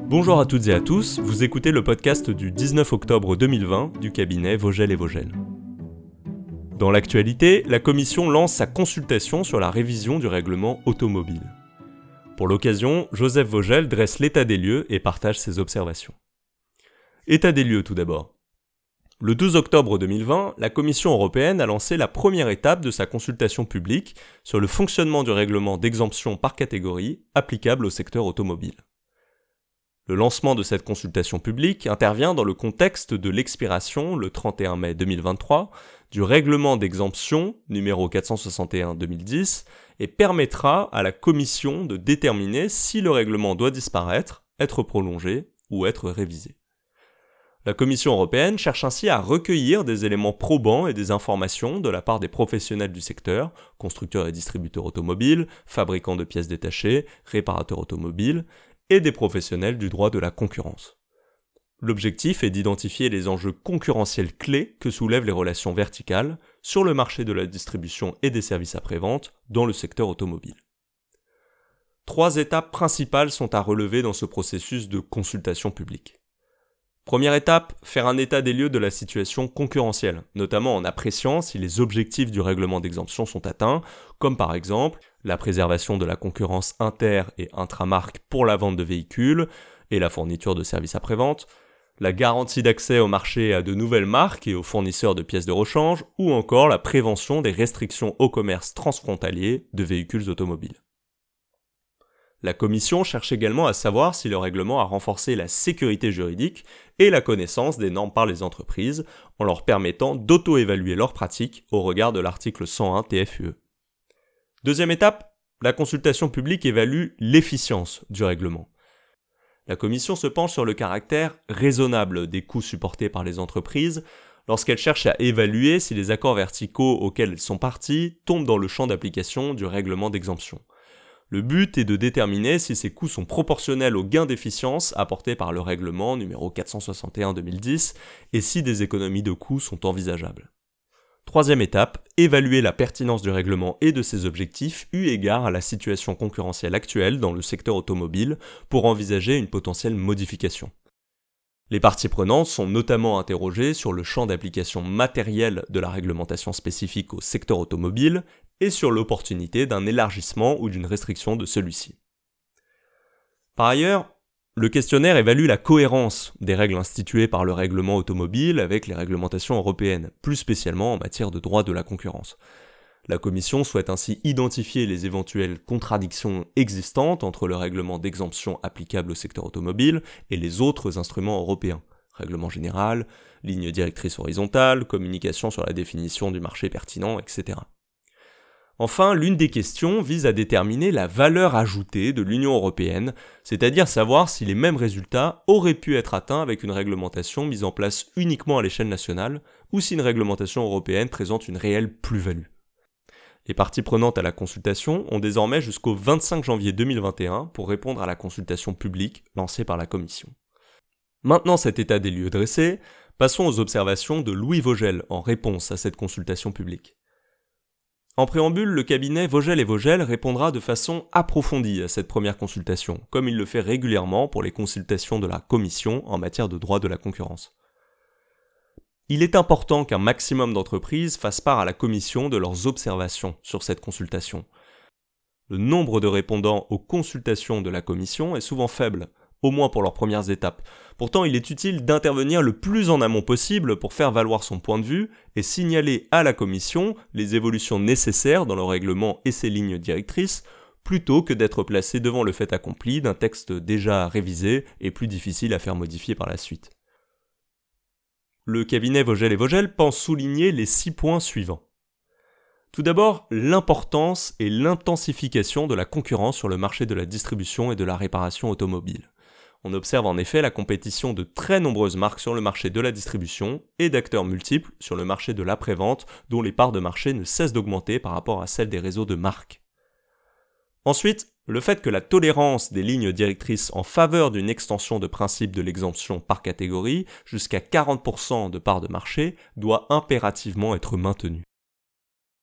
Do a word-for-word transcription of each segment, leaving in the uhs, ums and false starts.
Bonjour à toutes et à tous, vous écoutez le podcast du dix-neuf octobre deux mille vingt du cabinet Vogel et Vogel. Dans l'actualité, la Commission lance sa consultation sur la révision du règlement automobile. Pour l'occasion, Joseph Vogel dresse l'état des lieux et partage ses observations. État des lieux tout d'abord. Le douze octobre deux mille vingt, la Commission européenne a lancé la première étape de sa consultation publique sur le fonctionnement du règlement d'exemption par catégorie applicable au secteur automobile. Le lancement de cette consultation publique intervient dans le contexte de l'expiration, le trente et un mai deux mille vingt-trois, du règlement d'exemption numéro quatre cent soixante et un deux mille dix et permettra à la Commission de déterminer si le règlement doit disparaître, être prolongé ou être révisé. La Commission européenne cherche ainsi à recueillir des éléments probants et des informations de la part des professionnels du secteur, constructeurs et distributeurs automobiles, fabricants de pièces détachées, réparateurs automobiles, et des professionnels du droit de la concurrence. L'objectif est d'identifier les enjeux concurrentiels clés que soulèvent les relations verticales sur le marché de la distribution et des services après-vente dans le secteur automobile. Trois étapes principales sont à relever dans ce processus de consultation publique. Première étape, faire un état des lieux de la situation concurrentielle, notamment en appréciant si les objectifs du règlement d'exemption sont atteints, comme par exemple la préservation de la concurrence inter- et intramarque pour la vente de véhicules et la fourniture de services après-vente, la garantie d'accès au marché à de nouvelles marques et aux fournisseurs de pièces de rechange, ou encore la prévention des restrictions au commerce transfrontalier de véhicules automobiles. La Commission cherche également à savoir si le règlement a renforcé la sécurité juridique et la connaissance des normes par les entreprises en leur permettant d'auto-évaluer leurs pratiques au regard de l'article cent un T F U E. Deuxième étape, la consultation publique évalue l'efficience du règlement. La Commission se penche sur le caractère raisonnable des coûts supportés par les entreprises lorsqu'elle cherche à évaluer si les accords verticaux auxquels elles sont parties tombent dans le champ d'application du règlement d'exemption. Le but est de déterminer si ces coûts sont proportionnels aux gains d'efficience apportés par le règlement numéro quatre cent soixante et un deux mille dix et si des économies de coûts sont envisageables. Troisième étape, évaluer la pertinence du règlement et de ses objectifs eu égard à la situation concurrentielle actuelle dans le secteur automobile pour envisager une potentielle modification. Les parties prenantes sont notamment interrogées sur le champ d'application matériel de la réglementation spécifique au secteur automobile et sur l'opportunité d'un élargissement ou d'une restriction de celui-ci. Par ailleurs, le questionnaire évalue la cohérence des règles instituées par le règlement automobile avec les réglementations européennes, plus spécialement en matière de droit de la concurrence. La Commission souhaite ainsi identifier les éventuelles contradictions existantes entre le règlement d'exemption applicable au secteur automobile et les autres instruments européens, règlement général, ligne directrice horizontale, communication sur la définition du marché pertinent, et cetera. Enfin, l'une des questions vise à déterminer la valeur ajoutée de l'Union européenne, c'est-à-dire savoir si les mêmes résultats auraient pu être atteints avec une réglementation mise en place uniquement à l'échelle nationale ou si une réglementation européenne présente une réelle plus-value. Les parties prenantes à la consultation ont désormais jusqu'au vingt-cinq janvier deux mille vingt et un pour répondre à la consultation publique lancée par la Commission. Maintenant cet état des lieux dressé, passons aux observations de Louis Vogel en réponse à cette consultation publique. En préambule, le cabinet Vogel et Vogel répondra de façon approfondie à cette première consultation, comme il le fait régulièrement pour les consultations de la Commission en matière de droit de la concurrence. Il est important qu'un maximum d'entreprises fassent part à la Commission de leurs observations sur cette consultation. Le nombre de répondants aux consultations de la Commission est souvent faible, au moins pour leurs premières étapes. Pourtant, il est utile d'intervenir le plus en amont possible pour faire valoir son point de vue et signaler à la Commission les évolutions nécessaires dans le règlement et ses lignes directrices, plutôt que d'être placé devant le fait accompli d'un texte déjà révisé et plus difficile à faire modifier par la suite. Le cabinet Vogel et Vogel pense souligner les six points suivants. Tout d'abord, l'importance et l'intensification de la concurrence sur le marché de la distribution et de la réparation automobile. On observe en effet la compétition de très nombreuses marques sur le marché de la distribution et d'acteurs multiples sur le marché de l'après-vente dont les parts de marché ne cessent d'augmenter par rapport à celles des réseaux de marques. Ensuite, le fait que la tolérance des lignes directrices en faveur d'une extension de principe de l'exemption par catégorie jusqu'à quarante pour cent de parts de marché doit impérativement être maintenue.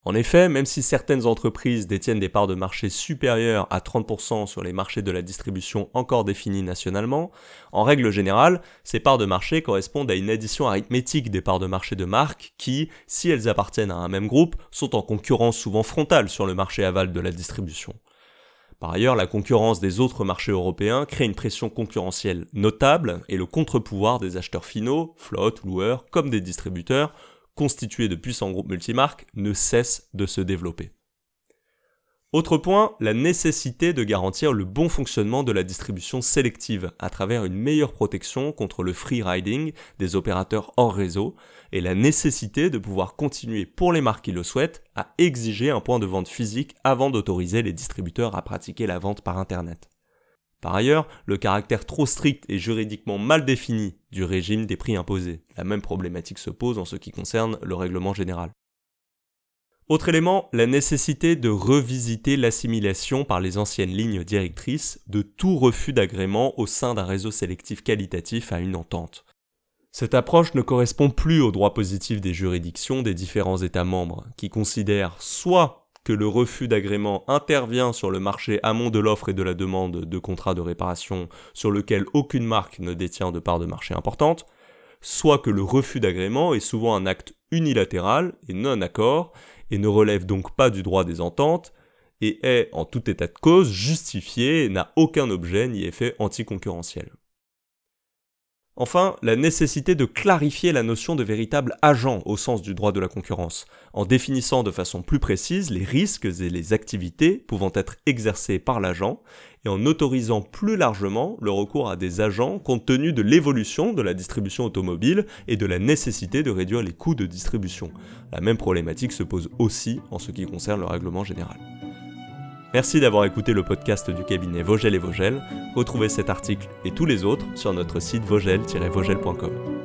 En effet, même si certaines entreprises détiennent des parts de marché supérieures à trente pour cent sur les marchés de la distribution encore définis nationalement, en règle générale, ces parts de marché correspondent à une addition arithmétique des parts de marché de marques qui, si elles appartiennent à un même groupe, sont en concurrence souvent frontale sur le marché aval de la distribution. Par ailleurs, la concurrence des autres marchés européens crée une pression concurrentielle notable et le contre-pouvoir des acheteurs finaux, flottes, loueurs, comme des distributeurs, constitués de puissants groupes multimarques, ne cesse de se développer. Autre point, la nécessité de garantir le bon fonctionnement de la distribution sélective à travers une meilleure protection contre le free riding des opérateurs hors réseau et la nécessité de pouvoir continuer pour les marques qui le souhaitent à exiger un point de vente physique avant d'autoriser les distributeurs à pratiquer la vente par Internet. Par ailleurs, le caractère trop strict et juridiquement mal défini du régime des prix imposés. La même problématique se pose en ce qui concerne le règlement général. Autre élément, la nécessité de revisiter l'assimilation par les anciennes lignes directrices de tout refus d'agrément au sein d'un réseau sélectif qualitatif à une entente. Cette approche ne correspond plus au droit positif des juridictions des différents États membres, qui considèrent soit que le refus d'agrément intervient sur le marché amont de l'offre et de la demande de contrats de réparation sur lequel aucune marque ne détient de part de marché importante, soit que le refus d'agrément est souvent un acte unilatéral et non-accord et ne relève donc pas du droit des ententes et est, en tout état de cause, justifié et n'a aucun objet ni effet anticoncurrentiel. Enfin, la nécessité de clarifier la notion de véritable agent au sens du droit de la concurrence, en définissant de façon plus précise les risques et les activités pouvant être exercés par l'agent, et en autorisant plus largement le recours à des agents compte tenu de l'évolution de la distribution automobile et de la nécessité de réduire les coûts de distribution. La même problématique se pose aussi en ce qui concerne le règlement général. Merci d'avoir écouté le podcast du cabinet Vogel et Vogel. Retrouvez cet article et tous les autres sur notre site vogel tiret vogel point com.